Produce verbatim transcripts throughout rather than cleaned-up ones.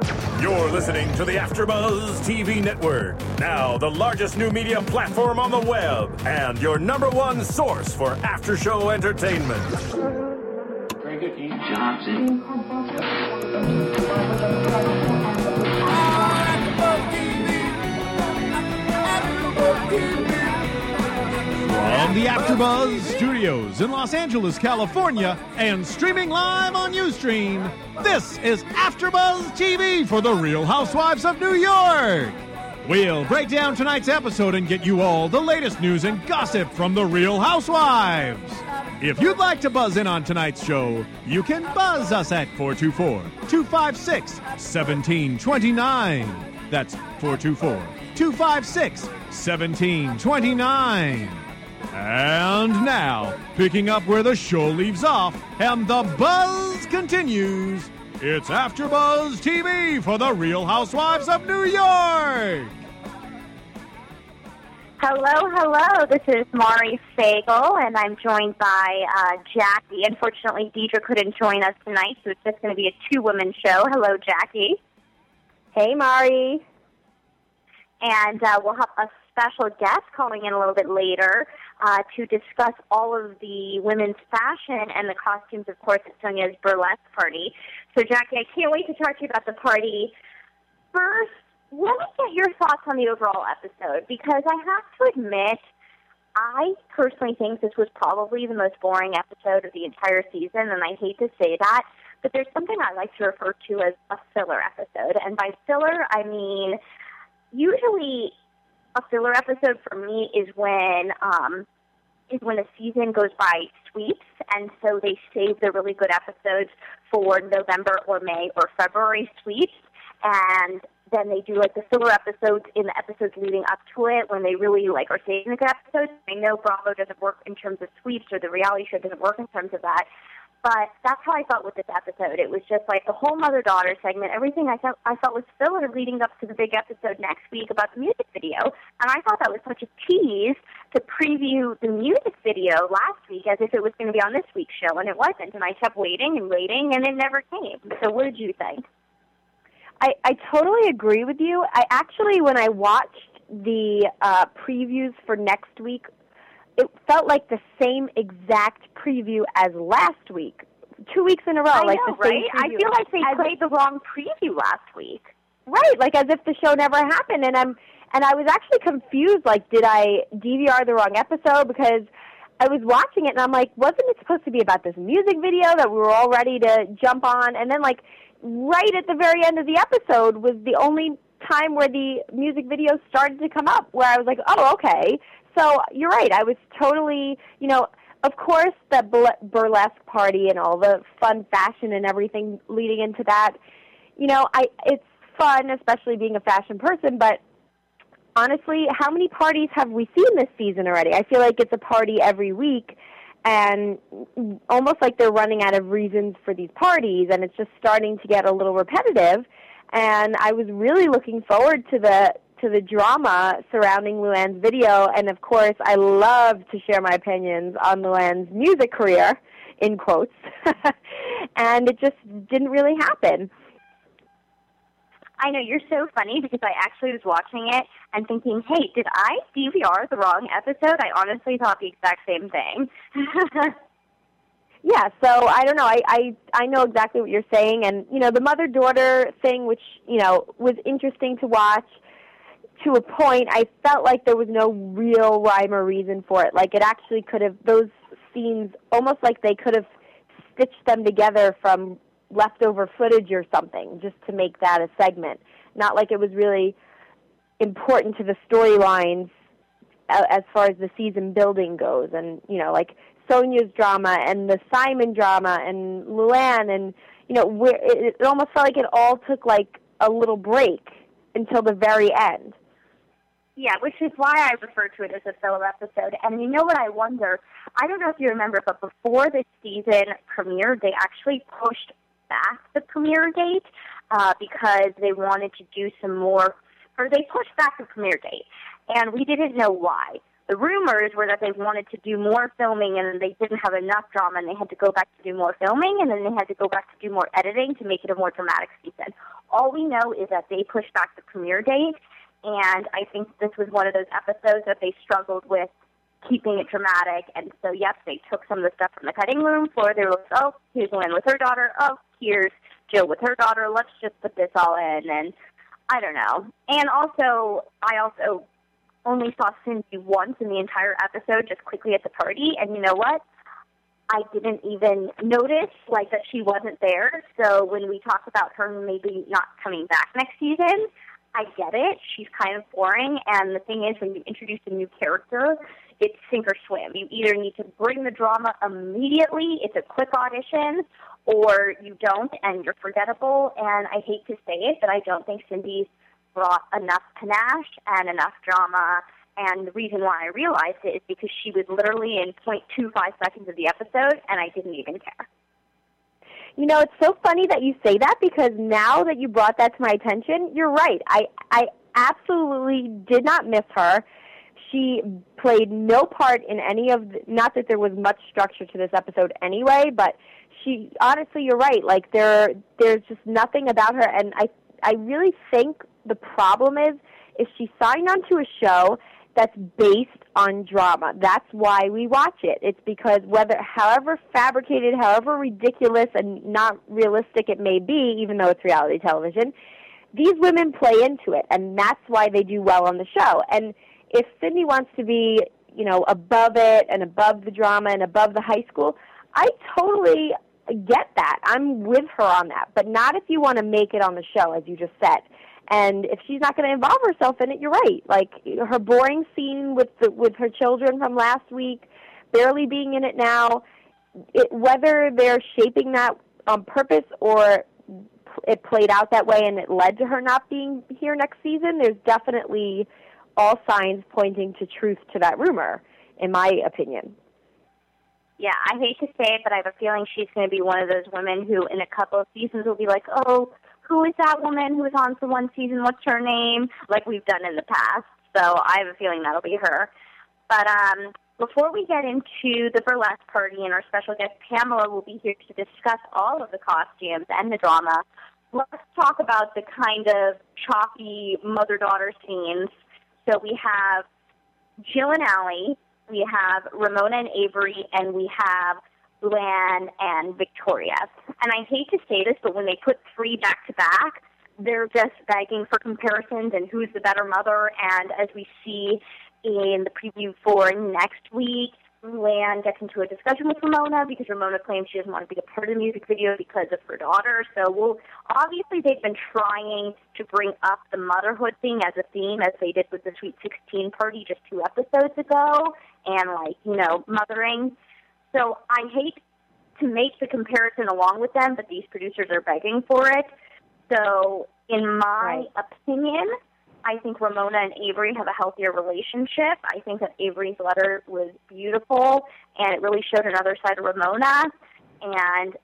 You're listening to the AfterBuzz T V Network, now the largest new media platform on the web, and your number one source for after-show entertainment. Very good, Keith. Johnson. From the AfterBuzz Studios in Los Angeles, California, and streaming live on Ustream, this is AfterBuzz T V for the Real Housewives of New York. We'll break down tonight's episode and get you all the latest news and gossip from the Real Housewives. If you'd like to buzz in on tonight's show, you can buzz us at four two four, two five six, one seven two nine. That's four two four, two five six, one seven two nine. And now, picking up where the show leaves off and the buzz continues, it's AfterBuzz T V for the Real Housewives of New York. Hello, hello. This is Mari Fagel, and I'm joined by uh, Jackie. Unfortunately, Deidre couldn't join us tonight, so it's just going to be a two-woman show. Hello, Jackie. Hey, Mari. And uh, we'll have a special guest calling in a little bit later uh, to discuss all of the women's fashion and the costumes, of course, at Sonja's burlesque party. So, Jackie, I can't wait to talk to you about the party. First, let me get your thoughts on the overall episode, because I have to admit, I personally think this was probably the most boring episode of the entire season, and I hate to say that, but there's something I like to refer to as a filler episode. And by filler, I mean, usually a filler episode for me is when um, is when a season goes by sweeps, and so they save the really good episodes for November or May or February sweeps, and then they do like the filler episodes in the episodes leading up to it when they really like are saving the good episodes. I know Bravo doesn't work in terms of sweeps, or the reality show doesn't work in terms of that. But that's how I felt with this episode. It was just like the whole mother-daughter segment, everything I felt, I felt was filler leading up to the big episode next week about the music video. And I thought that was such a tease to preview the music video last week as if it was going to be on this week's show, and it wasn't. And I kept waiting and waiting, and it never came. So what did you think? I, I totally agree with you. I actually, when I watched the uh, previews for next week, it felt like the same exact preview as last week, two weeks in a row. I like know, the same right? I feel like they as played the wrong preview last week. Right, like as if the show never happened. And I'm and I was actually confused. Like, did I D V R the wrong episode? Because I was watching it and I'm like, wasn't it supposed to be about this music video that we were all ready to jump on? And then, like, right at the very end of the episode was the only time where the music video started to come up, where I was like, oh, okay. So you're right. I was totally, you know, of course, the burlesque party and all the fun fashion and everything leading into that, you know, I it's fun, especially being a fashion person, but honestly, how many parties have we seen this season already? I feel like it's a party every week, and almost like they're running out of reasons for these parties, and it's just starting to get a little repetitive. And I was really looking forward to the to the drama surrounding Luann's video, and of course, I love to share my opinions on Luann's music career, in quotes, and it just didn't really happen. I know, you're so funny, because I actually was watching it and thinking, hey, did I D V R the wrong episode? I honestly thought the exact same thing. Yeah, so I don't know. I, I I know exactly what you're saying, and you know the mother-daughter thing, which you know was interesting to watch to a point. I felt like there was no real rhyme or reason for it. Like it actually could have those scenes almost like they could have stitched them together from leftover footage or something, just to make that a segment. Not like it was really important to the storylines as far as the season building goes, and you know like Sonja's drama and the Simon drama and Luann, and you know where it, it almost felt like it all took like a little break until the very end. Yeah, which is why I refer to it as a filler episode. And you know what I wonder? I don't know if you remember, but before this season premiered, they actually pushed back the premiere date uh, because they wanted to do some more, or they pushed back the premiere date, and we didn't know why. The rumors were that they wanted to do more filming, and they didn't have enough drama, and they had to go back to do more filming, and then they had to go back to do more editing to make it a more dramatic season. all we know is that they pushed back the premiere date, and I think this was one of those episodes that they struggled with keeping it dramatic. And so, yes, they took some of the stuff from the cutting room floor. They were like, oh, here's Lynn with her daughter. Oh, here's Jill with her daughter. Let's just put this all in. And I don't know. And also, I also only saw Cindy once in the entire episode, just quickly at the party. And you know what? I didn't even notice, like, that she wasn't there. So when we talk about her maybe not coming back next season, I get it. She's kind of boring. And the thing is, when you introduce a new character, it's sink or swim. You either need to bring the drama immediately, it's a quick audition, or you don't and you're forgettable. And I hate to say it, but I don't think Cindy's brought enough panache and enough drama. And the reason why I realized it is because she was literally in zero point two five seconds of the episode, and I didn't even care. You know, it's so funny that you say that, because now that you brought that to my attention, you're right. I, I absolutely did not miss her. She played no part in any of the, not that there was much structure to this episode anyway, but she, honestly, you're right. Like, there, there's just nothing about her, and I, I really think the problem is, is she signed onto a show that's based on drama. That's why we watch it. It's because whether, however fabricated, however ridiculous and not realistic it may be, even though it's reality television, these women play into it, and that's why they do well on the show. And if Cindy wants to be, you know, above it and above the drama and above the high school, I totally get that. I'm with her on that, but not if you want to make it on the show, as you just said. And if she's not going to involve herself in it, you're right. Like, her boring scene with the, with her children from last week, barely being in it now, it, whether they're shaping that on purpose or it played out that way and it led to her not being here next season, there's definitely all signs pointing to truth to that rumor, in my opinion. Yeah, I hate to say it, but I have a feeling she's going to be one of those women who in a couple of seasons will be like, oh, who is that woman who was on for one season? What's her name? Like we've done in the past. So I have a feeling that'll be her. But um, before we get into the burlesque party and our special guest Pamela will be here to discuss all of the costumes and the drama, let's talk about the kind of choppy mother-daughter scenes. So we have Jill and Allie, we have Ramona and Avery, and we have Luann and Victoria. And I hate to say this, but when they put three back-to-back, they're just begging for comparisons and who's the better mother. And as we see in the preview for next week, Luann gets into a discussion with Ramona because Ramona claims she doesn't want to be a part of the music video because of her daughter. So we'll, obviously they've been trying to bring up the motherhood thing as a theme, as they did with the Sweet sixteen party just two episodes ago, and, like, you know, mothering. So I hate to make the comparison along with them, but these producers are begging for it. So in my right. opinion, I think Ramona and Avery have a healthier relationship. I think that Avery's letter was beautiful, and it really showed another side of Ramona. And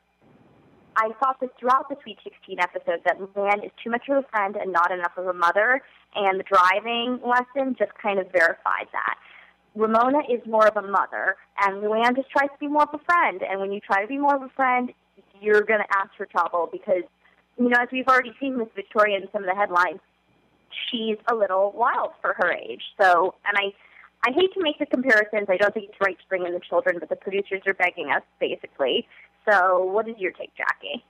I thought that throughout the Sweet sixteen episode that Luann is too much of a friend and not enough of a mother, and the driving lesson just kind of verified that. Ramona is more of a mother, and Luann just tries to be more of a friend. And when you try to be more of a friend, you're going to ask for trouble because, you know, as we've already seen with Victoria in some of the headlines, she's a little wild for her age. So, and I, I hate to make the comparisons. I don't think it's right to bring in the children, but the producers are begging us, basically. So what is your take, Jackie?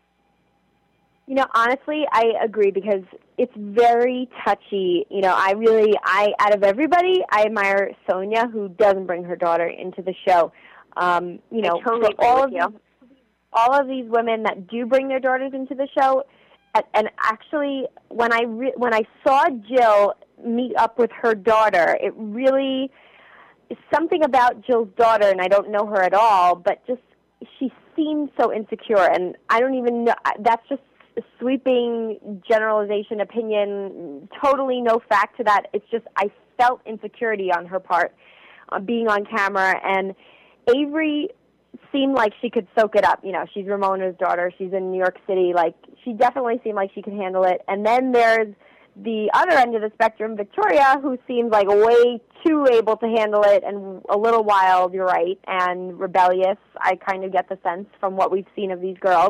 You know, honestly, I agree because it's very touchy. You know, I really, I out of everybody, I admire Sonia, who doesn't bring her daughter into the show. Um, you know, I totally for all agree of with these, all of these women that do bring their daughters into the show, and, and actually, when I re- when I saw Jill meet up with her daughter, it really is something about Jill's daughter, and I don't know her at all, but just she seemed so insecure, and I don't even know. That's just sweeping generalization opinion, totally no fact to that. It's just I felt insecurity on her part uh, being on camera, and Avery seemed like she could soak it up. You know, she's Ramona's daughter. She's in New York City. Like, she definitely seemed like she could handle it. And then there's the other end of the spectrum, Victoria, who seems like way too able to handle it and a little wild, you're right, and rebellious. I kind of get the sense from what we've seen of these girls.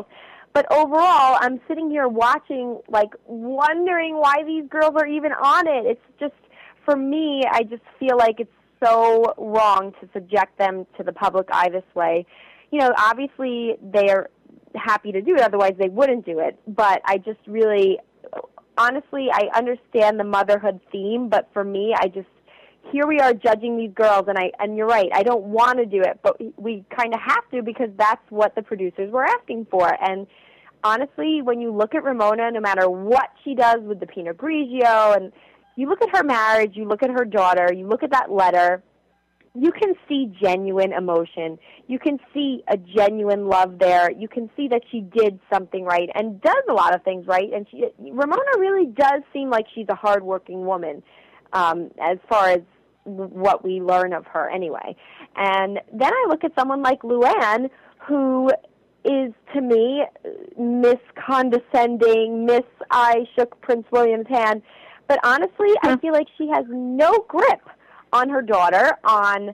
But overall, I'm sitting here watching, like, wondering why these girls are even on it. It's just, for me, I just feel like it's so wrong to subject them to the public eye this way. You know, obviously they're happy to do it, otherwise they wouldn't do it. But I just really, honestly, I understand the motherhood theme, but for me, I just, here we are judging these girls, and I and you're right, I don't want to do it, but we kind of have to because that's what the producers were asking for. And honestly, when you look at Ramona, no matter what she does with the Pinot Grigio, and you look at her marriage, you look at her daughter, you look at that letter, you can see genuine emotion. You can see a genuine love there. You can see that she did something right and does a lot of things right. And she, Ramona really does seem like she's a hardworking woman. Um, as far as what we learn of her anyway. And then I look at someone like Luann, who is, to me, Miss Condescending, Miss I shook Prince William's hand. But honestly, I feel like she has no grip on her daughter, on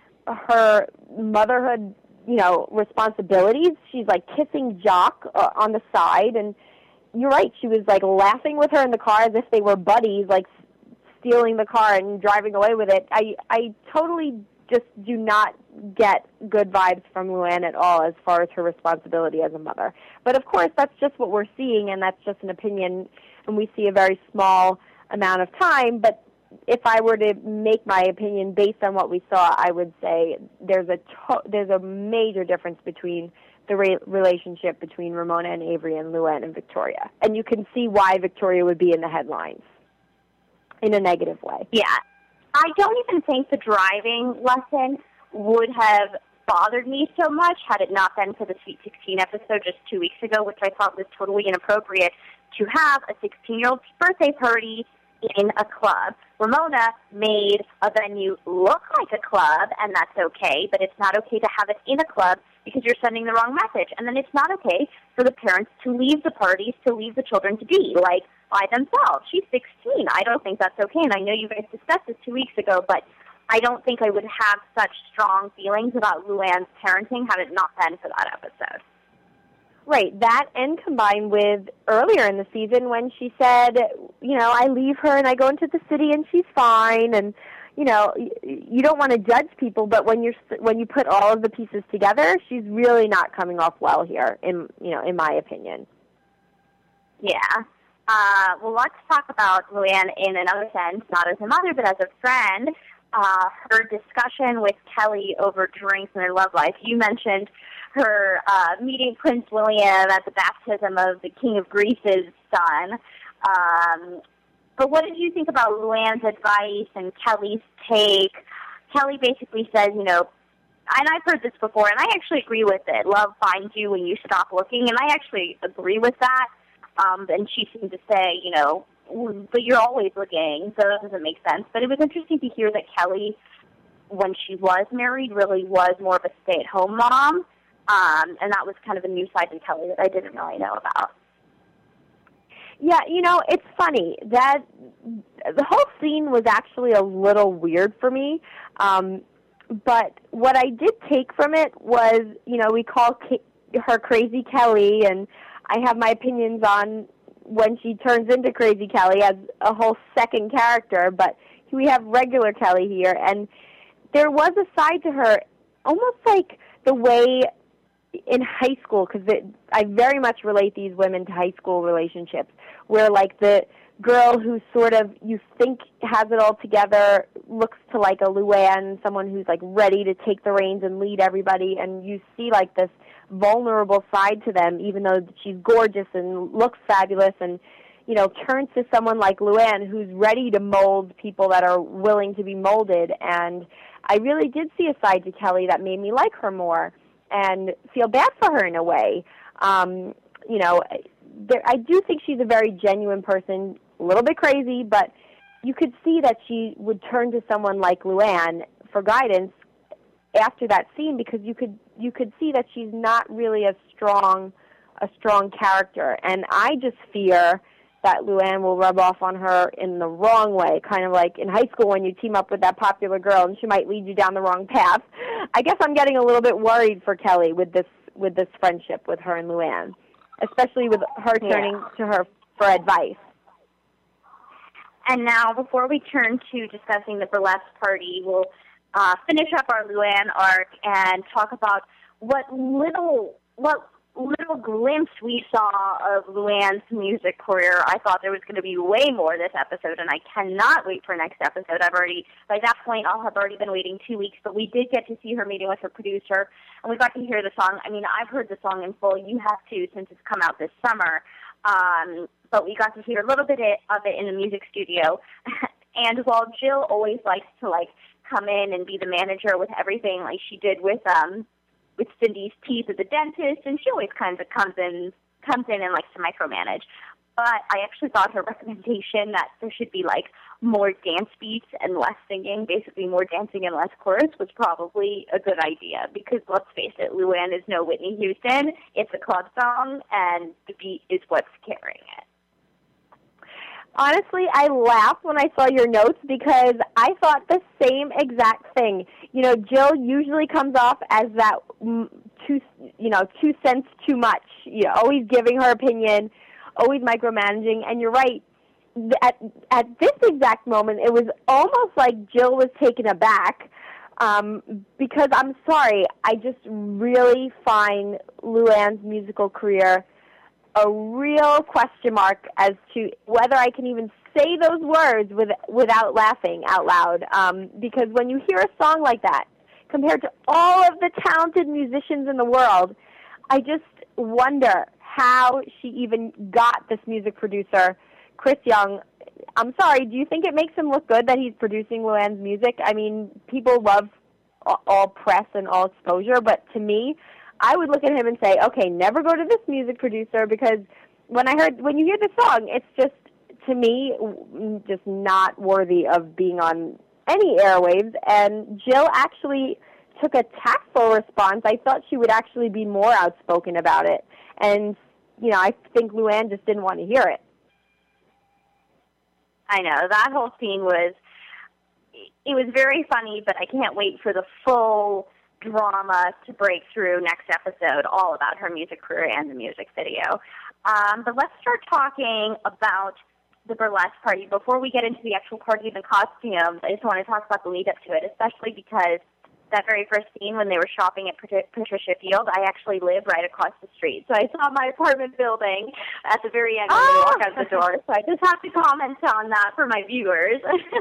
her motherhood, you know, responsibilities. She's like kissing Jock uh, on the side. And you're right, she was like laughing with her in the car as if they were buddies, like stealing the car and driving away with it. I, I totally just do not get good vibes from Luann at all as far as her responsibility as a mother. But of course, that's just what we're seeing, and that's just an opinion, and we see a very small amount of time. But if I were to make my opinion based on what we saw, I would say there's a to- there's a major difference between the re- relationship between Ramona and Avery and Luann and Victoria. And you can see why Victoria would be in the headlines in a negative way. Yeah. I don't even think the driving lesson would have bothered me so much had it not been for the Sweet sixteen episode just two weeks ago, which I thought was totally inappropriate to have a sixteen-year-old's birthday party in a club. Ramona made a venue look like a club, and that's okay, but it's not okay to have it in a club because you're sending the wrong message. And then it's not okay for the parents to leave the parties, to leave the children to be, like, by themselves. She's sixteen. I don't think that's okay, and I know you guys discussed this two weeks ago, but I don't think I would have such strong feelings about Luann's parenting had it not been for that episode. Right, that and combined with earlier in the season when she said, you know, I leave her and I go into the city and she's fine, and, you know, you don't want to judge people, but when you're when you put all of the pieces together, she's really not coming off well here, in you know, in my opinion. Yeah. Uh, well, let's talk about Luann in another sense, not as a mother, but as a friend. Uh, her discussion with Kelly over drinks and their love life. You mentioned her uh, meeting Prince William at the baptism of the King of Greece's son. Um, but what did you think about Luann's advice and Kelly's take? Kelly basically says, you know, and I've heard this before, and I actually agree with it. Love finds you when you stop looking, and I actually agree with that. Um, and she seemed to say, you know, but you're always looking, so that doesn't make sense. But it was interesting to hear that Kelly, when she was married, really was more of a stay-at-home mom, um, and that was kind of a new side to Kelly that I didn't really know about. Yeah, you know, it's funny that the whole scene was actually a little weird for me, um, but what I did take from it was, you know, we call K- her Crazy Kelly, and I have my opinions on when she turns into Crazy Kelly as a whole second character, but we have regular Kelly here, and there was a side to her, almost like the way in high school, because I very much relate these women to high school relationships, where like the girl who sort of you think has it all together looks to like a Luann, someone who's like ready to take the reins and lead everybody, and you see like this vulnerable side to them, even though she's gorgeous and looks fabulous, and you know, turns to someone like Luann who's ready to mold people that are willing to be molded. And I really did see a side to Kelly that made me like her more and feel bad for her in a way. Um, you know, there, I do think she's a very genuine person, a little bit crazy, but you could see that she would turn to someone like Luann for guidance after that scene, because you could you could see that she's not really a strong a strong character, and I just fear that Luann will rub off on her in the wrong way, kind of like in high school when you team up with that popular girl and she might lead you down the wrong path. I guess I'm getting a little bit worried for Kelly with this with this friendship with her and Luann. especially with her turning Yeah. to her for advice. And now, before we turn to discussing the burlesque party, we'll uh, finish up our Luann arc and talk about what little what little glimpse we saw of Luann's music career. I thought there was going to be way more this episode, and I cannot wait for next episode. I've already, by that point, I'll have already been waiting two weeks, but we did get to see her meeting with her producer, and we got to hear the song. I mean, I've heard the song in full. You have too, since it's come out this summer. Um, but we got to hear a little bit of it in the music studio. And while Jill always likes to, like, come in and be the manager with everything, like she did with um with Cindy's teeth at the dentist, and she always kind of comes in comes in and likes to micromanage. But I actually thought her recommendation that there should be, like, more dance beats and less singing, basically more dancing and less chorus, was probably a good idea. Because let's face it, Luann is no Whitney Houston. It's a club song, and the beat is what's carrying it. Honestly, I laughed when I saw your notes because I thought the same exact thing. You know, Jill usually comes off as that mm, two, you know, two cents too much. You know, always giving her opinion, always micromanaging. And you're right. At at this exact moment, it was almost like Jill was taken aback um, because I'm sorry, I just really find Luann's musical career a real question mark as to whether I can even say those words with, without laughing out loud. Um, because when you hear a song like that, compared to all of the talented musicians in the world, I just wonder how she even got this music producer, Chris Young. I'm sorry, do you think it makes him look good that he's producing Luann's music? I mean, people love all press and all exposure, but to me, I would look at him and say, okay, never go to this music producer, because when I heard, when you hear the song, it's just, to me, just not worthy of being on any airwaves. And Jill actually took a tactful response. I thought she would actually be more outspoken about it. And, you know, I think Luann just didn't want to hear it. I know. That whole scene was, it was very funny, but I can't wait for the full drama to break through next episode, all about her music career and the music video. Um, but let's start talking about the burlesque party. Before we get into the actual party and the costumes, I just want to talk about the lead up to it, especially because that very first scene when they were shopping at Patricia Field, I actually live right across the street. So I saw my apartment building at the very end when oh. they walk out the door. So I just have to comment on that for my viewers.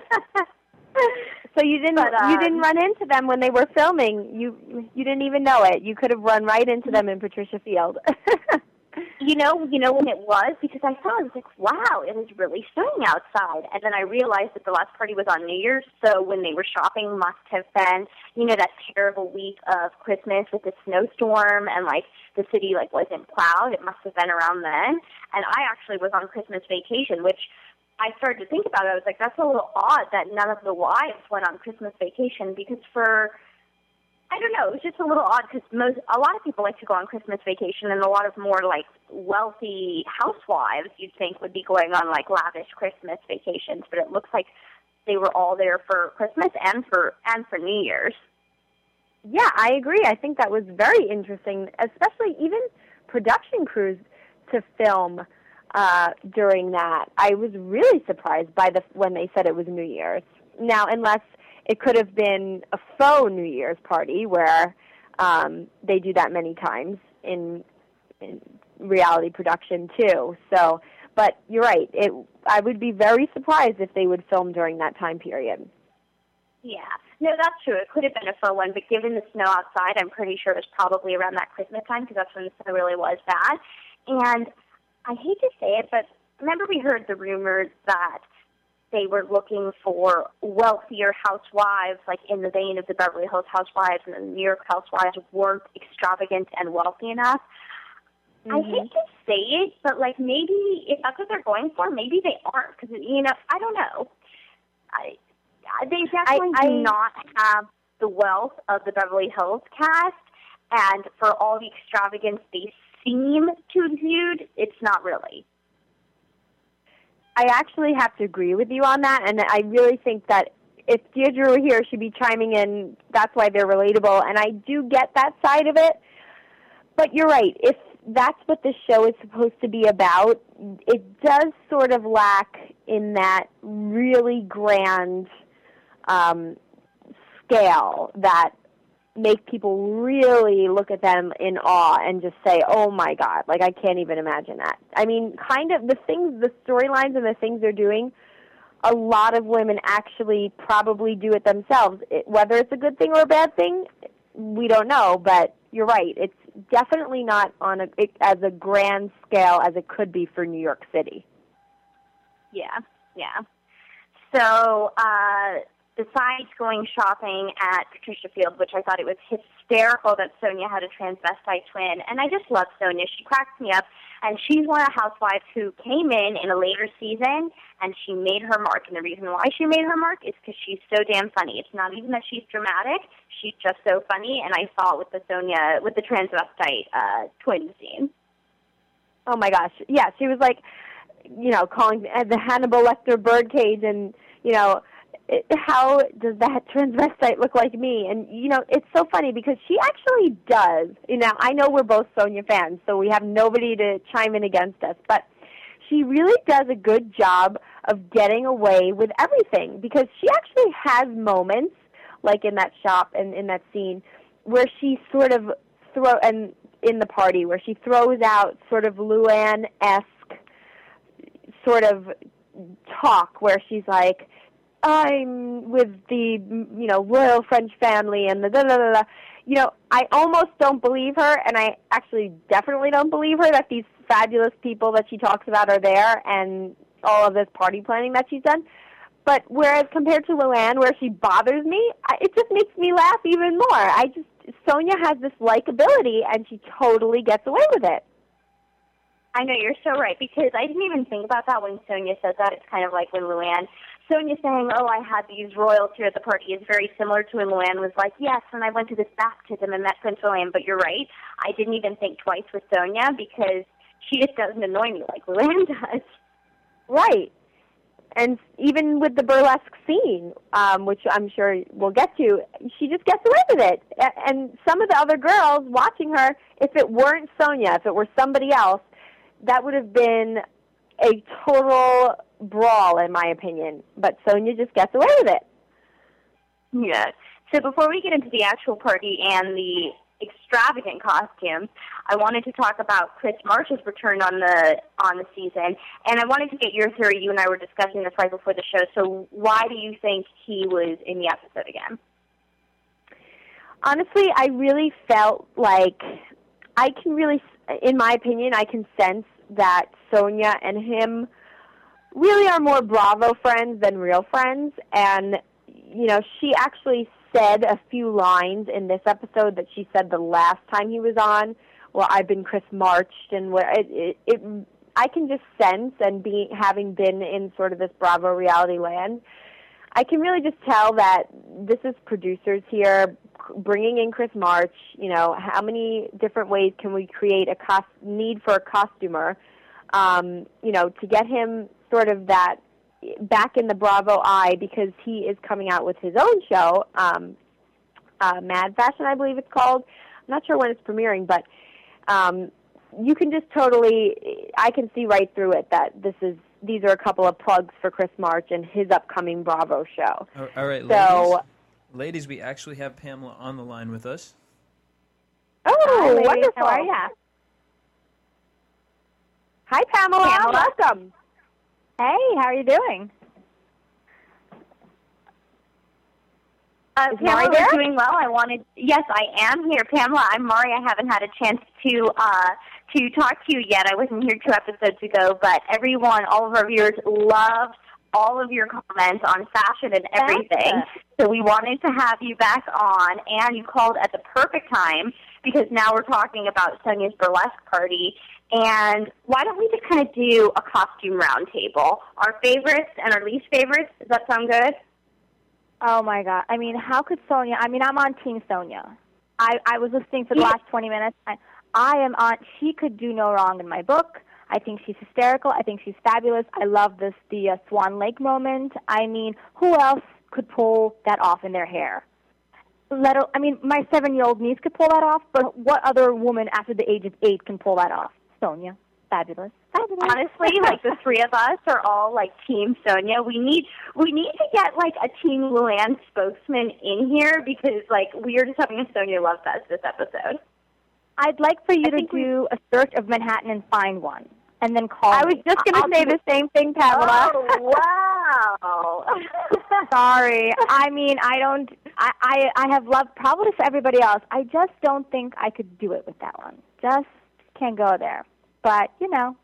So you didn't but, um, you didn't run into them when they were filming. You you didn't even know it. You could have run right into them in Patricia Field. You know, you know when it was, because I saw it, I was like, wow, it is really snowing outside. And then I realized that the last party was on New Year's, so when they were shopping must have been, you know, that terrible week of Christmas with the snowstorm and, like, the city, like, wasn't plowed. It must have been around then. And I actually was on Christmas vacation, which I started to think about it. I was like, that's a little odd that none of the wives went on Christmas vacation, because for, I don't know, it was just a little odd because most, a lot of people like to go on Christmas vacation, and a lot of more, like, wealthy housewives you'd think would be going on, like, lavish Christmas vacations, but it looks like they were all there for Christmas and for and for New Year's. Yeah, I agree. I think that was very interesting, especially even production crews to film Uh, during that. I was really surprised by the when they said it was New Year's. Now, unless it could have been a faux New Year's party where um, they do that many times in, in reality production too. So, but you're right. It. I would be very surprised if they would film during that time period. Yeah. No, that's true. It could have been a faux one, but given the snow outside, I'm pretty sure it was probably around that Christmas time, because that's when the snow really was bad. And I hate to say it, but remember we heard the rumors that they were looking for wealthier housewives, like in the vein of the Beverly Hills Housewives, and the New York Housewives weren't extravagant and wealthy enough. Mm-hmm. I hate to say it, but, like, maybe if that's what they're going for, maybe they aren't, because, you know, I don't know. I, they definitely I, I, do not have the wealth of the Beverly Hills cast, and for all the extravagance they seem to exude, it's not really. I actually have to agree with you on that, and I really think that if Deirdre were here, she'd be chiming in. That's why they're relatable, and I do get that side of it. But you're right. If that's what this show is supposed to be about, it does sort of lack in that really grand um, scale that make people really look at them in awe and just say, oh my God, like I can't even imagine that. I mean, kind of the things, the storylines and the things they're doing, a lot of women actually probably do it themselves. It, whether it's a good thing or a bad thing, we don't know, but you're right. It's definitely not on a, it, as a grand scale as it could be for New York City. Yeah, yeah. So, uh, besides going shopping at Patricia Field, which I thought it was hysterical that Sonia had a transvestite twin, and I just love Sonia. She cracks me up, and she's one of the housewives who came in in a later season, and she made her mark, and the reason why she made her mark is because she's so damn funny. It's not even that she's dramatic. She's just so funny, and I saw it with the Sonia, with the transvestite uh, twin scene. Oh, my gosh. Yeah, she was like, you know, calling the Hannibal Lecter birdcage, and, you know, It, how does that transvestite look like me? And, you know, it's so funny because she actually does. You know, I know we're both Sonia fans, so we have nobody to chime in against us, but she really does a good job of getting away with everything because she actually has moments, like in that shop and in that scene, where she sort of throw and in the party, where she throws out sort of Luann-esque sort of talk where she's like, I'm with the, you know, royal French family and the da da da da. You know, I almost don't believe her, and I actually definitely don't believe her that these fabulous people that she talks about are there and all of this party planning that she's done. But whereas compared to Luann, where she bothers me, I, it just makes me laugh even more. I just, Sonia has this likability, and she totally gets away with it. I know, you're so right, because I didn't even think about that when Sonia says that. It's kind of like when Luann, Sonia saying, oh, I had these royals here at the party is very similar to when Luann was like, yes, and I went to this baptism and met Prince William. But you're right, I didn't even think twice with Sonia because she just doesn't annoy me like Luann does. Right. And even with the burlesque scene, um, which I'm sure we'll get to, she just gets away with it. And some of the other girls watching her, if it weren't Sonia, if it were somebody else, that would have been a total brawl, in my opinion. But Sonia just gets away with it. Yeah. So before we get into the actual party and the extravagant costumes, I wanted to talk about Chris March's return on the on the season, and I wanted to get your theory. You and I were discussing this right before the show. So why do you think he was in the episode again? Honestly, I really felt like I can really, in my opinion, I can sense that Sonia and him really are more Bravo friends than real friends. And, you know, she actually said a few lines in this episode that she said the last time he was on. Well, I've been Chris Marched, and where it, it, it, I can just sense, and being having been in sort of this Bravo reality land, I can really just tell that this is producers here bringing in Chris March. You know, how many different ways can we create a cost need for a costumer? Um, you know, to get him sort of that back in the Bravo eye, because he is coming out with his own show, um, uh, Mad Fashion, I believe it's called. I'm not sure when it's premiering, but um, you can just totally, I can see right through it that this is, these are a couple of plugs for Chris March and his upcoming Bravo show. All right, so, ladies, ladies, we actually have Pamela on the line with us. Oh, Hi, wonderful. How are you? Hi, Pamela. Pamela. Welcome. Hey, how are you doing? Uh, Is Pamela, Mari there? we're doing well. I wanted, yes, I am here. Pamela, I'm Mari. I haven't had a chance to uh, to talk to you yet. I wasn't here two episodes ago, but everyone, all of our viewers, loved all of your comments on fashion and everything. So we wanted to have you back on, and you called at the perfect time because now we're talking about Sonia's burlesque party. And why don't we just kind of do a costume roundtable? Our favorites and our least favorites. Does that sound good? Oh, my God. I mean, how could Sonia... I mean, I'm on Team Sonia. I, I was listening for the Yeah. last twenty minutes. I, I am on... She could do no wrong in my book. I think she's hysterical. I think she's fabulous. I love this, the uh, Swan Lake moment. I mean, who else could pull that off in their hair? let her, I mean, my seven-year-old niece could pull that off, but what other woman after the age of eight can pull that off? Sonia. Fabulous. Fabulous. Honestly, like the three of us are all like Team Sonia. We need we need to get like a Team Luann spokesman in here because like we are just having a Sonia Love Fest this episode. I'd like for you I to do we... a search of Manhattan and find one, and then call I was me. just going to say the same thing, Pamela. Oh, wow. Sorry. I mean, I don't, I, I, I have love probably for everybody else. I just don't think I could do it with that one. Just can't go there. But, you know.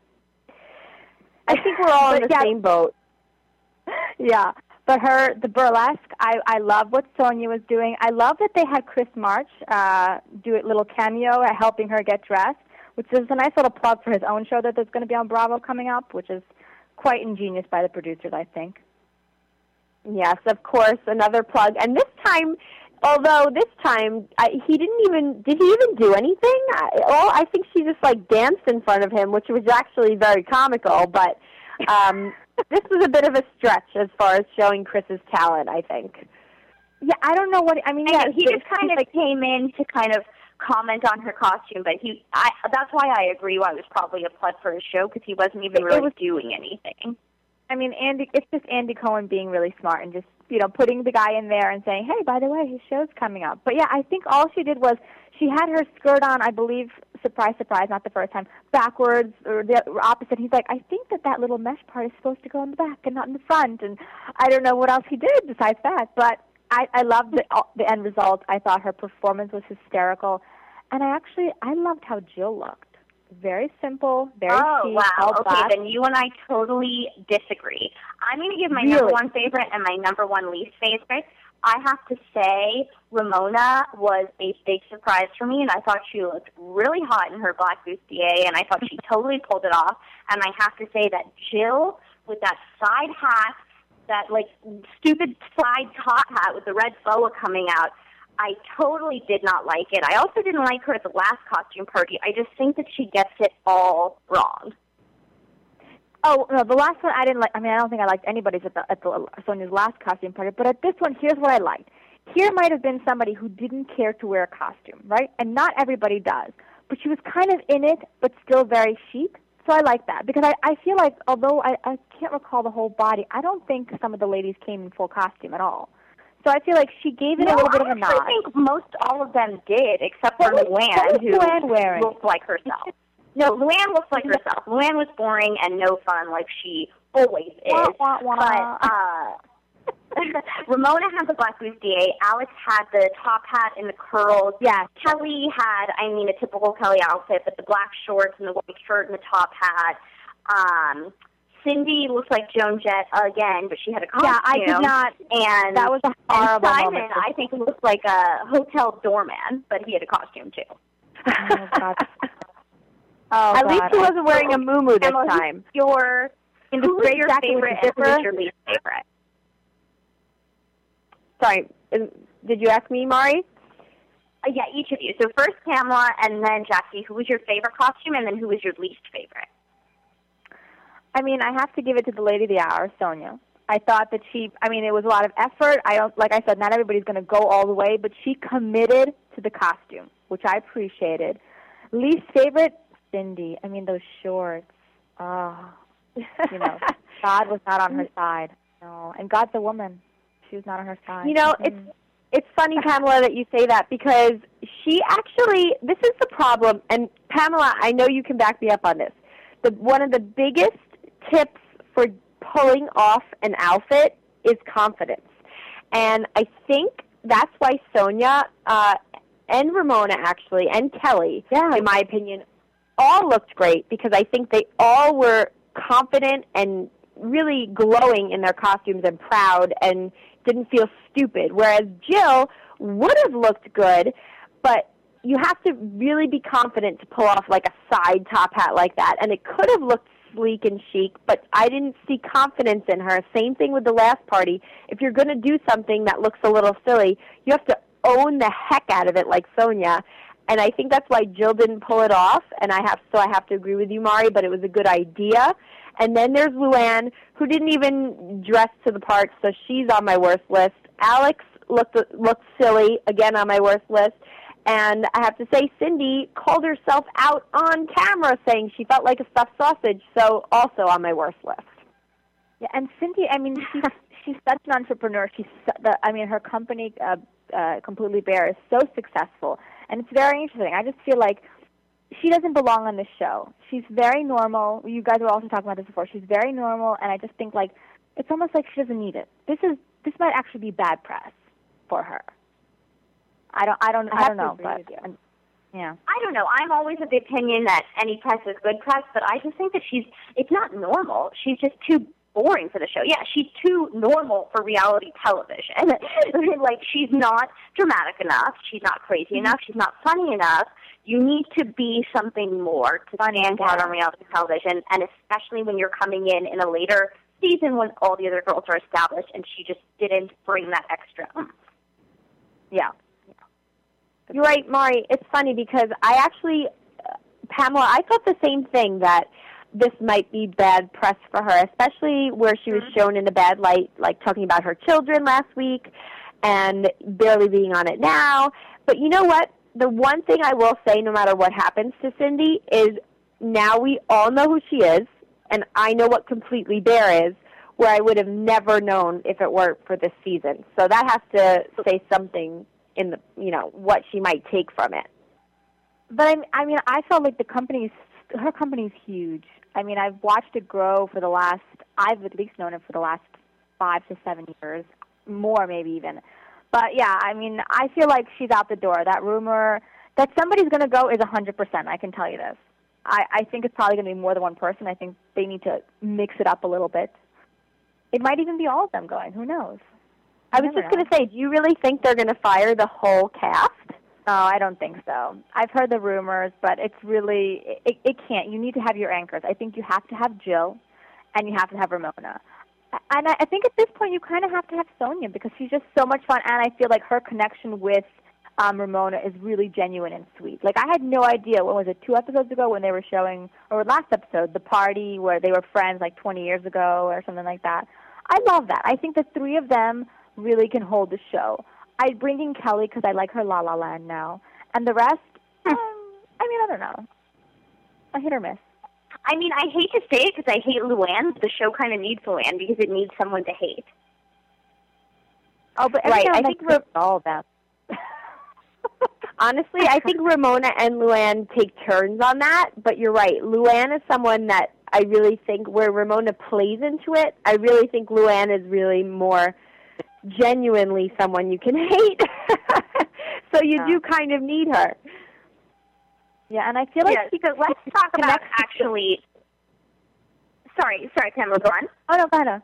I think we're all in the yeah, same boat. Yeah. But her, the burlesque, I, I love what Sonia was doing. I love that they had Chris March uh, do a little cameo at helping her get dressed, which is a nice little plug for his own show that there's going to be on Bravo coming up, which is quite ingenious by the producers, I think. Yes, of course, another plug. And this time, although this time I, he didn't even, did he even do anything? I, well, I think she just like danced in front of him, which was actually very comical, but um, this was a bit of a stretch as far as showing Chris's talent, I think. Yeah, I don't know what, I mean, yeah, I know, he just kind of like, came in to kind of comment on her costume, but he, I, that's why I agree why it was probably a plug for his show, because he wasn't even really was, doing anything. I mean, Andy, it's just Andy Cohen being really smart and just, you know, putting the guy in there and saying, hey, by the way, his show's coming up. But yeah, I think all she did was she had her skirt on, I believe, surprise, surprise, not the first time, backwards or the opposite. He's like, I think that that little mesh part is supposed to go in the back and not in the front. And I don't know what else he did besides that. But I, I loved the, the end result. I thought her performance was hysterical. And I actually, I loved how Jill looked. Very simple, very oh, chic. wow. All okay, black. Then you and I totally disagree. I'm going to give my really? number one favorite and my number one least favorite. I have to say Ramona was a big surprise for me, and I thought she looked really hot in her black bustier, and I thought she totally pulled it off. And I have to say that Jill, with that side hat, that, like, stupid side top hat with the red boa coming out, I totally did not like it. I also didn't like her at the last costume party. I just think that she gets it all wrong. Oh, no, the last one I didn't like. I mean, I don't think I liked anybody's at the, at the Sonia's last costume party. But at this one, here's what I liked. Here might have been somebody who didn't care to wear a costume, right? And not everybody does. But she was kind of in it, but still very chic. So I like that. Because I, I feel like, although I, I can't recall the whole body, I don't think some of the ladies came in full costume at all. So I feel like she gave it no, a little bit of a nod. I think most all of them did, except for Luann, who Luann wearing? looked like herself. No, Luann looks like herself. Luann was boring and no fun, like she always is. Wah, wah, wah. But uh, Ramona had the black bustier. Alex had the top hat and the curls. Yeah. Kelly had, I mean, a typical Kelly outfit, but the black shorts and the white shirt and the top hat. Um... Cindy looks like Joan Jett again, but she had a costume. Yeah, I did not. And that was a horrible and Simon, moment. I think, looked like a hotel doorman, but he had a costume too. Oh God! Oh, At God. least he wasn't wearing a muumuu this Emma, time. Your in the who is your jacket favorite with the and who is zipper? your least favorite? Sorry, did you ask me, Mari? Uh, yeah, each of you. So first Pamela, and then Jackie. Who was your favorite costume, and then who was your least favorite? I mean, I have to give it to the lady of the hour, Sonia. I thought that she, I mean, it was a lot of effort. I don't, like I said, not everybody's going to go all the way, but she committed to the costume, which I appreciated. Least favorite, Cindy. I mean, those shorts. Oh, you know, God was not on her side. No, and God's a woman. She was not on her side. You know, mm-hmm. it's it's funny, Pamela, that you say that because she actually, this is the problem, and Pamela, I know you can back me up on this. The one of the biggest tips for pulling off an outfit is confidence. And I think that's why Sonia uh, and Ramona, actually, and Kelly, yeah. in my opinion, all looked great because I think they all were confident and really glowing in their costumes and proud and didn't feel stupid. Whereas Jill would have looked good, but you have to really be confident to pull off like a side top hat like that. And it could have looked sleek and chic, but I didn't see confidence in her. Same thing with the last party. If you're going to do something that looks a little silly, you have to own the heck out of it like Sonia. And I think that's why Jill didn't pull it off. And I have so I have to agree with you, Mari, but it was a good idea. And then there's Luann, who didn't even dress to the part, so she's on my worst list. Alex looked looked silly, again on my worst list. And I have to say, Cindy called herself out on camera saying she felt like a stuffed sausage, so also on my worst list. Yeah, and Cindy, I mean, she's, she's such an entrepreneur. She's, the, I mean, her company, uh, uh, Completely Bare, is so successful. And it's very interesting. I just feel like she doesn't belong on this show. She's very normal. You guys were also talking about this before. She's very normal, and I just think, like, it's almost like she doesn't need it. This is this might actually be bad press for her. I don't I don't I, I don't know, but um, yeah. I don't know. I'm always of the opinion that any press is good press, but I just think that she's it's not normal. She's just too boring for the show. Yeah, she's too normal for reality television. Like, she's not dramatic enough. She's not crazy enough. She's not funny enough. You need to be something more to stand out on reality television, and especially when you're coming in in a later season when all the other girls are established, and she just didn't bring that extra. Yeah. You're right, Mari. It's funny because I actually, uh, Pamela, I thought the same thing, that this might be bad press for her, especially where she was shown in a bad light, like talking about her children last week and barely being on it now. But you know what? The one thing I will say, no matter what happens to Cindy, is now we all know who she is, and I know what Completely Bare is, where I would have never known if it weren't for this season. So that has to say something in the, you know, what she might take from it. But I, I mean, I felt like the company's, her company's huge. I mean, I've watched it grow for the last, I've at least known it for the last five to seven years, more maybe even. But yeah, I mean, I feel like she's out the door. That rumor that somebody's going to go is one hundred percent, I can tell you this. I, I think it's probably going to be more than one person. I think they need to mix it up a little bit. It might even be all of them going. Who knows? I was just going to say, do you really think they're going to fire the whole cast? No, I don't think so. I've heard the rumors, but it's really, it, it can't. You need to have your anchors. I think you have to have Jill, and you have to have Ramona. And I, I think at this point you kind of have to have Sonia because she's just so much fun, and I feel like her connection with um, Ramona is really genuine and sweet. Like, I had no idea, what was it, two episodes ago when they were showing, or last episode, the party where they were friends like twenty years ago or something like that. I love that. I think the three of them really can hold the show. I bring in Kelly because I like her La La Land now. And the rest, um, I mean, I don't know. I hit or miss. I mean, I hate to say it because I hate Luann. The show kind of needs Luann because it needs someone to hate. Oh, but right. I think we're all of them. Honestly, I think Ramona and Luann take turns on that. But you're right. Luann is someone that I really think, where Ramona plays into it, I really think Luann is really more genuinely someone you can hate. So you yeah. do kind of need her. Yeah, and I feel like... Yeah, because let's talk about actually... Sorry, sorry, Pamela, go on. Oh, no, go ahead.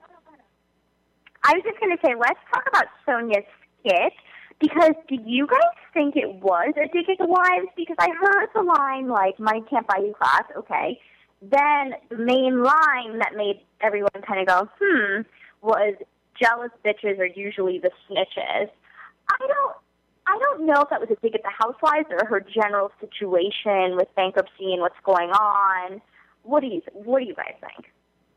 I was just going to say, let's talk about Sonia's skit, because did you guys think it was a dig at the wives? Because I heard the line, like, money can't buy you class, okay. Then the main line that made everyone kind of go, hmm, was... jealous bitches are usually the snitches. I don't I don't know if that was a dig at the housewives or her general situation with bankruptcy and what's going on. What do you what do you guys think?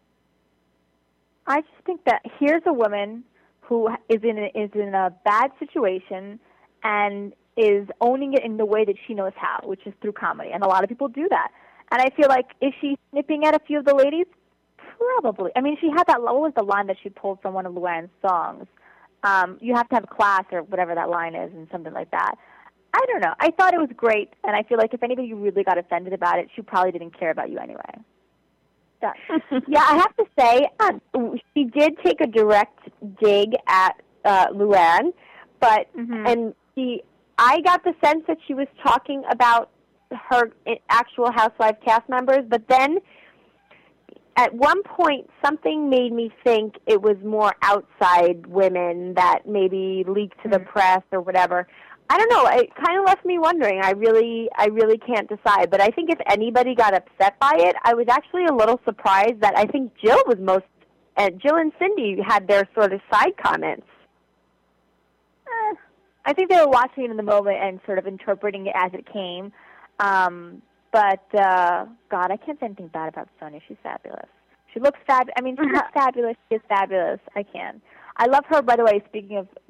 I just think that here's a woman who is in a, is in a bad situation and is owning it in the way that she knows how, which is through comedy. And a lot of people do that. And I feel like, is she snipping at a few of the ladies? Probably. I mean, she had that, what was the line that she pulled from one of Luann's songs? Um, you have to have class or whatever that line is and something like that. I don't know. I thought it was great, and I feel like if anybody really got offended about it, she probably didn't care about you anyway. Yeah, yeah I have to say, uh, she did take a direct dig at uh, Luann, but, mm-hmm. and she, I got the sense that she was talking about her actual Housewives cast members, but then at one point, something made me think it was more outside women that maybe leaked to the press or whatever. I don't know. It kind of left me wondering. I really, I really can't decide. But I think if anybody got upset by it, I was actually a little surprised that I think Jill was most, uh, Jill and Cindy had their sort of side comments. Eh, I think they were watching it in the moment and sort of interpreting it as it came. Um, But, uh, God, I can't say anything bad about Sonia. She's fabulous. She looks fab. I mean, she's fabulous. She is fabulous. I can. I love her, by the way, speaking of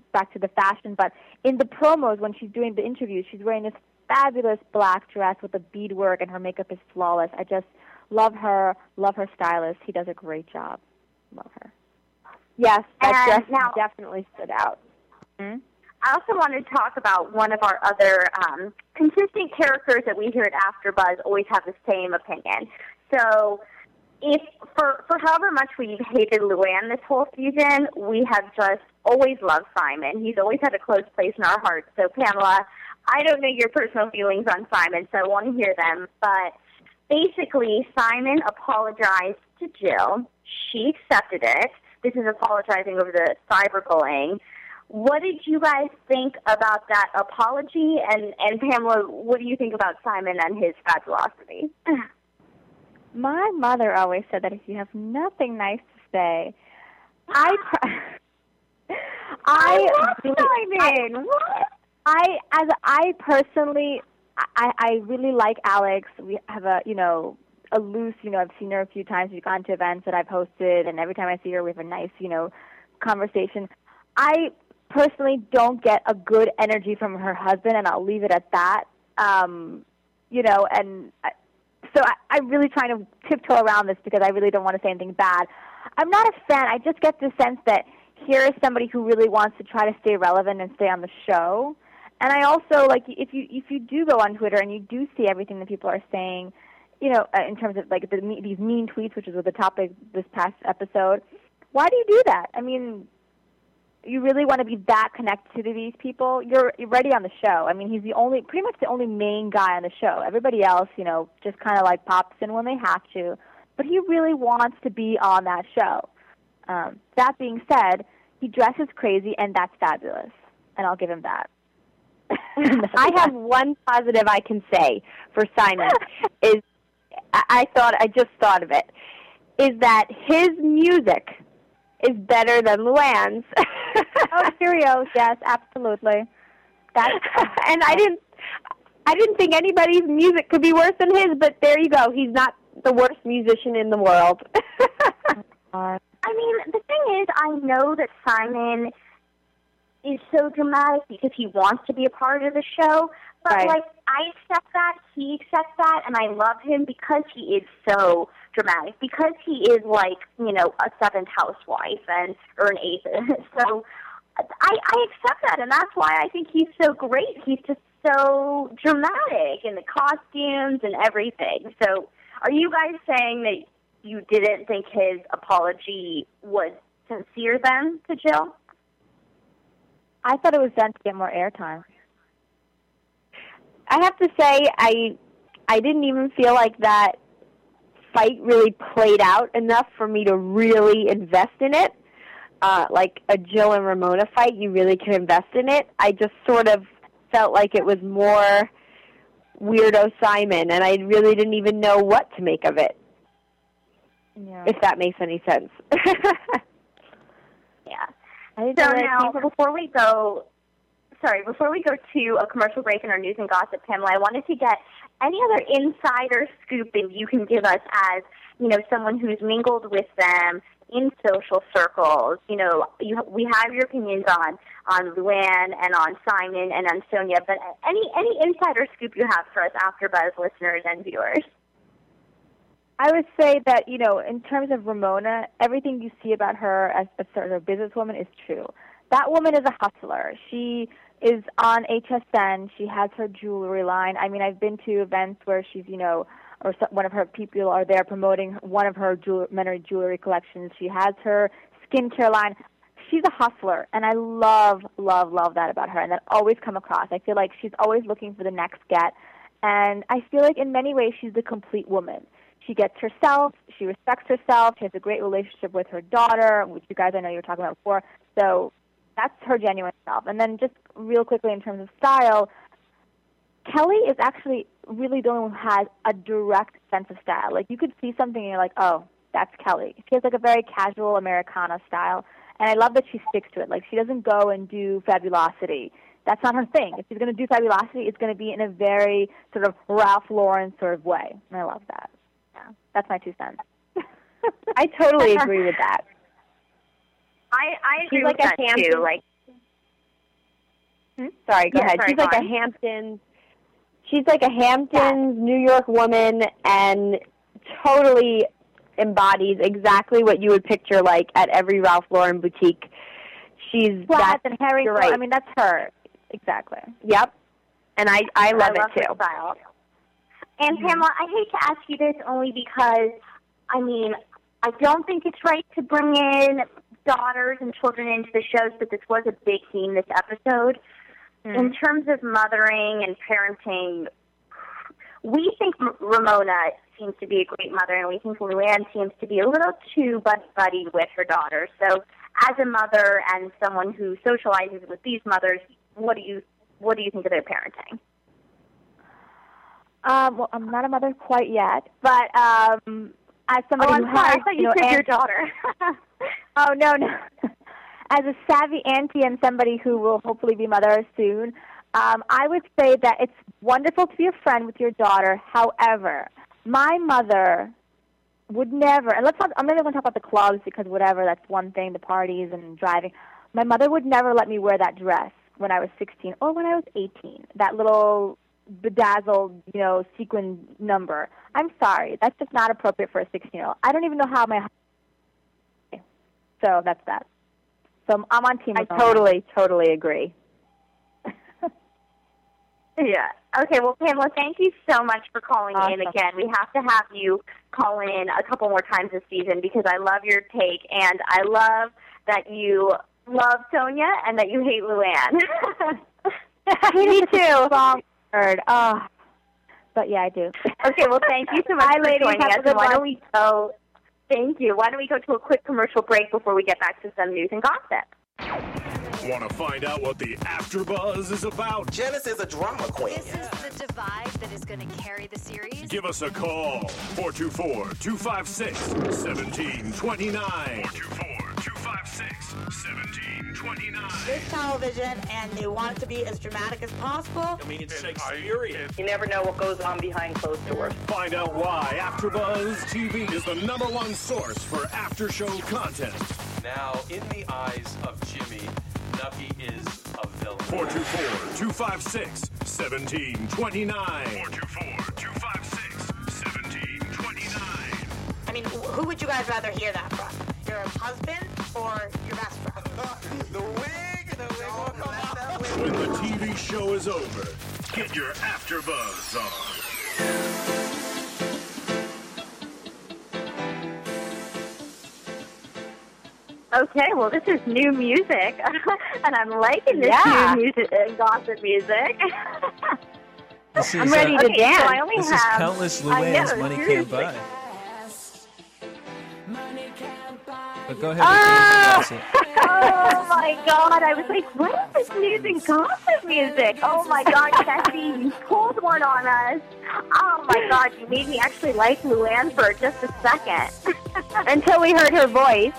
back to the fashion, but in the promos when she's doing the interviews, she's wearing this fabulous black dress with the beadwork, and her makeup is flawless. I just love her, love her stylist. He does a great job. Love her. Yes, that And dress now- definitely stood out. Hmm? I also want to talk about one of our other um, consistent characters that we here at AfterBuzz always have the same opinion. So, if for for however much we've hated Luann this whole season, we have just always loved Simon. He's always had a close place in our hearts. So, Pamela, I don't know your personal feelings on Simon, so I want to hear them. But basically, Simon apologized to Jill. She accepted it. This is apologizing over the cyberbullying. What did you guys think about that apology? And, and Pamela, what do you think about Simon and his fabulosity? My mother always said that if you have nothing nice to say, I, pr- I, I love really- Simon. What? I, as I personally, I, I really like Alex. We have a, you know, a loose, you know, I've seen her a few times. We've gone to events that I've hosted, and every time I see her, we have a nice, you know, conversation. I personally don't get a good energy from her husband, and I'll leave it at that. Um, you know, and I, so I, I'm really trying to tiptoe around this because I really don't want to say anything bad. I'm not a fan. I just get the sense that here is somebody who really wants to try to stay relevant and stay on the show. And I also, like, if you if you do go on Twitter and you do see everything that people are saying, you know, uh, in terms of, like, the, these mean tweets, which was the topic this past episode, why do you do that? I mean, you really want to be that connected to these people? You're, you're already on the show. I mean, he's the only, pretty much the only main guy on the show. Everybody else, you know, just kind of, like, pops in when they have to. But he really wants to be on that show. Um, that being said, he dresses crazy, and that's fabulous. And I'll give him that. I have one positive I can say for Simon is I I thought I just thought of it is that his music is better than Luann's. Oh, Cheerios, yes, absolutely. That's and I didn't I didn't think anybody's music could be worse than his, but there you go. He's not the worst musician in the world. I mean, the thing is, I know that Simon is so dramatic because he wants to be a part of the show, but, Right. like, I accept that, he accepts that, and I love him because he is so dramatic, because he is, like, you know, a seventh housewife and or an eighth. So I, I accept that, and that's why I think he's so great. He's just so dramatic in the costumes and everything. So are you guys saying that you didn't think his apology was sincere then to Jill? I thought it was done to get more airtime. I have to say I I didn't even feel like that fight really played out enough for me to really invest in it. Uh, like a Jill and Ramona fight, you really can invest in it. I just sort of felt like it was more weirdo Simon, and I really didn't even know what to make of it, Yeah. if that makes any sense. Yeah. I didn't So know where it now, came from. before we go, sorry, before we go to a commercial break in our news and gossip, Pamela, I wanted to get any other insider scoop that you can give us as, you know, someone who's mingled with them in social circles. You know, you, we have your opinions on, on Luann and on Simon and on Sonia, but any, any insider scoop you have for us AfterBuzz listeners and viewers? I would say that, you know, in terms of Ramona, everything you see about her as a sort of businesswoman is true. That woman is a hustler. She is on H S N. She has her jewelry line. I mean, I've been to events where she's, you know, or some, one of her people are there promoting one of her jewel, men's jewelry collections. She has her skincare line. She's a hustler, and I love, love, love that about her, and that always come across. I feel like she's always looking for the next get, and I feel like in many ways she's the complete woman. She gets herself, she respects herself, she has a great relationship with her daughter, which you guys I know you were talking about before, so that's her genuine self. And then just real quickly in terms of style, Kelly is actually really the one who has a direct sense of style. Like, you could see something and you're like, oh, that's Kelly. She has like a very casual Americana style, and I love that she sticks to it. Like, she doesn't go and do fabulosity. That's not her thing. If she's going to do fabulosity, it's going to be in a very sort of Ralph Lauren sort of way, and I love that. Yeah, that's my two cents. I totally agree with that. I, I agree She's like with a that, Hampton. too. Like, Hmm? Sorry, go Yeah, ahead. sorry, she's like go a on. Hamptons. She's like a Hamptons, New York woman, and totally embodies exactly what you would picture like at every Ralph Lauren boutique. She's Flats that and Harry. You're right. I mean, that's her. Exactly. Yep. And I, I love I love it her too. style. And Pamela, I hate to ask you this only because, I mean, I don't think it's right to bring in daughters and children into the shows, but this was a big theme this episode. Mm. In terms of mothering and parenting, we think M- Ramona seems to be a great mother, and we think Luann seems to be a little too buddy-buddy with her daughter. So as a mother and someone who socializes with these mothers, what do you what do you think of their parenting? Um, well, I'm not a mother quite yet, but um, as somebody oh, I'm who sorry. has, I thought you, you know, said and- your daughter. Oh, no, no. As a savvy auntie and somebody who will hopefully be mother soon, um, I would say that it's wonderful to be a friend with your daughter. However, my mother would never, and let's not, I'm not even going to talk about the clubs because whatever, that's one thing, the parties and driving. My mother would never let me wear that dress when I was sixteen or when I was eighteen, that little bedazzled, you know, sequin number. I'm sorry. That's just not appropriate for a sixteen-year-old. I don't even know how my... So that's that. So I'm on team I with totally, totally agree. Yeah. Okay, well, Pamela, thank you so much for calling Awesome. in again. We have to have you call in a couple more times this season because I love your take, and I love that you love Sonia and that you hate Luann. Me too. Wrong word. Oh. But yeah, I do. Okay, well, thank you so much Bye, for ladies. joining Have us. a good And why one. don't we go? Thank you. Why don't we go to a quick commercial break before we get back to some news and gossip? Want to find out what the AfterBuzz is about? Janice is a drama queen. This is the divide that is going to carry the series. Give us a call. four two four, two five six, one seven two nine. four two four, two five six, one seven two nine. It's television, and they want it to be as dramatic as possible. I mean, it's Shakespearean. You never know what goes on behind closed doors. Find out why AfterBuzz T V is the number one source for after-show content. Now, in the eyes of Jimmy, Nucky is a villain. four two four, two five six, one seven two nine. four two four, two five six, one seven two nine. I mean, wh- who would you guys rather hear that from? Your husband or your best friend? The wig, the wig will come out. When the T V show is over, get your AfterBuzz on. Okay, well, this is new music, and I'm liking this Yeah. new music, uh, gossip music. This is, I'm ready uh, to Okay, dance. so I only This is have, countless I know, Luann's Money seriously. Can't Buy. But go ahead Oh! with the gossip. Oh my God! I was like, "What is this news and gossip music?" Oh my God, Jesse, you pulled one on us. Oh my God, you made me actually like Luann for just a second. Until we heard her voice.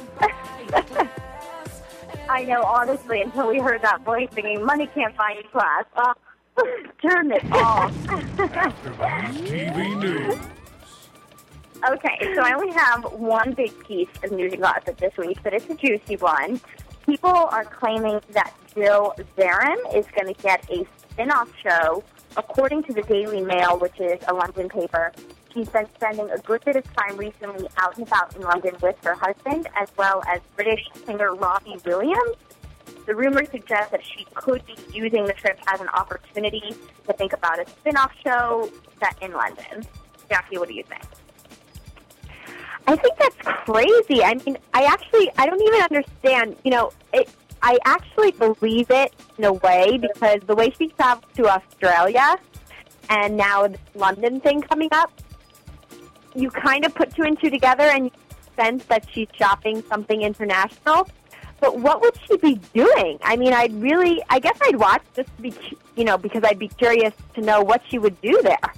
I know, honestly, until we heard that voice singing "Money Can't Buy You" class. Uh, turn it off. AfterBuzz T V News. Okay, so I only have one big piece of news and gossip this week, but it's a juicy one. People are claiming that Jill Zarin is going to get a spin-off show. According to the Daily Mail, which is a London paper, she's been spending a good bit of time recently out and about in London with her husband, as well as British singer Robbie Williams. The rumors suggest that she could be using the trip as an opportunity to think about a spin-off show set in London. Jackie, what do you think? I think that's crazy. I mean, I actually, I don't even understand. You know, it, I actually believe it in a way because the way she traveled to Australia and now this London thing coming up, you kind of put two and two together and you sense that she's shopping something international. But what would she be doing? I mean, I'd really, I guess I'd watch just to be, you know, because I'd be curious to know what she would do there.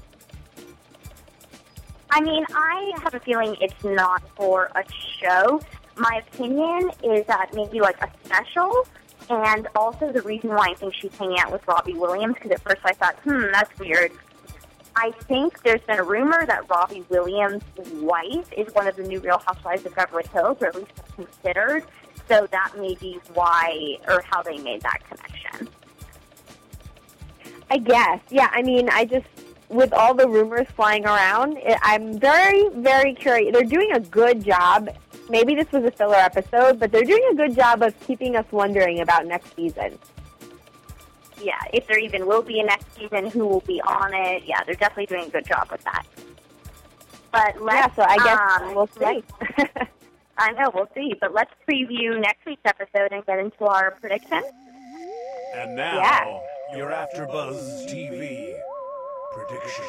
I mean, I have a feeling it's not for a show. My opinion is that maybe like a special, and also the reason why I think she's hanging out with Robbie Williams, because at first I thought, hmm, that's weird. I think there's been a rumor that Robbie Williams' wife is one of the new Real Housewives of Beverly Hills, or at least considered, so that may be why, or how they made that connection. I guess. Yeah, I mean, I just, with all the rumors flying around, it, I'm very, very curious. They're doing a good job. Maybe this was a filler episode, but they're doing a good job of keeping us wondering about next season. Yeah, if there even will be a next season, who will be on it. Yeah, they're definitely doing a good job with that. But let's, yeah, so I guess um, we'll see. I know, we'll see. But let's preview next week's episode and get into our predictions. And now, yeah. your AfterBuzz T V predictions.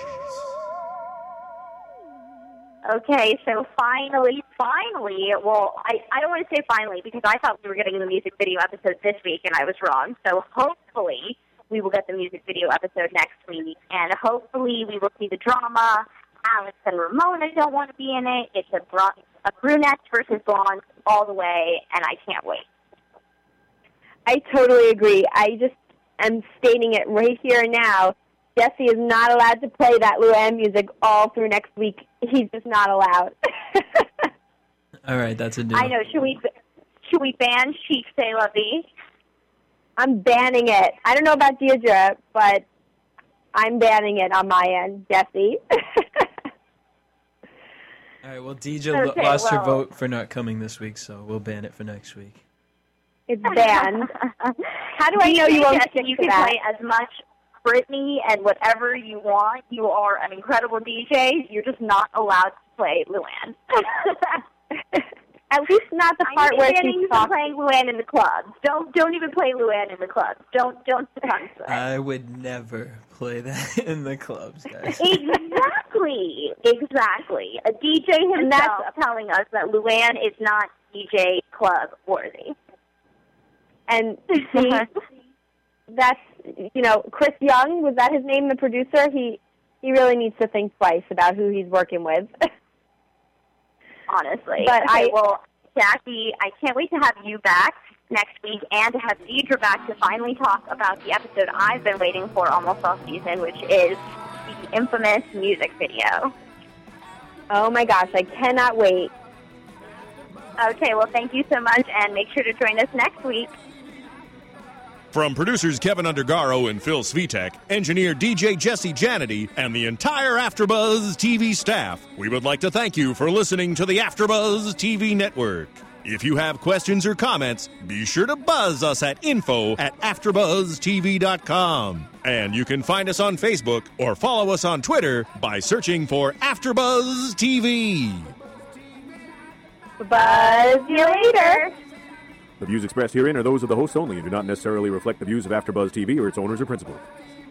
Okay, so finally, finally, well, I, I don't want to say finally because I thought we were getting the music video episode this week and I was wrong. So hopefully we will get the music video episode next week, and hopefully we will see the drama. Alex and Ramona don't want to be in it. It's a, br- a brunette versus blonde all the way, and I can't wait. I totally agree. I just am stating it right here and now. Jesse is not allowed to play that Luann music all through next week. He's just not allowed. All right, that's a deal. I know. Should we should we ban Chic C'est La Vie? I'm banning it. I don't know about Deirdre, but I'm banning it on my end, Jesse. All right, well, D J okay, lost well, her vote for not coming this week, so we'll ban it for next week. It's banned. How do I know you won't stick You to can that? play as much Britney and whatever you want. You are an incredible D J. You're just not allowed to play Luann. At least not the part I'm where banning she's you from playing Luann in the clubs. Don't don't even play Luann in the clubs. Don't don't succumb to it. I would never play that in the clubs, guys. Exactly, exactly. A D J himself telling us that Luann is not D J club worthy. And see, that's, you know, Chris Young, was that his name, the producer? He he really needs to think twice about who he's working with. Honestly. But okay, I, well, Jackie, I can't wait to have you back next week and to have Deidre back to finally talk about the episode I've been waiting for almost all season, which is the infamous music video. Oh, my gosh, I cannot wait. Okay, well, thank you so much, and make sure to join us next week. From producers Kevin Undergaro and Phil Svitek, engineer D J Jesse Janity, and the entire AfterBuzz T V staff, we would like to thank you for listening to the AfterBuzz T V network. If you have questions or comments, be sure to buzz us at info at after buzz t v dot com. And you can find us on Facebook or follow us on Twitter by searching for AfterBuzz T V. Buzz you later. The views expressed herein are those of the hosts only and do not necessarily reflect the views of AfterBuzz T V or its owners or principals.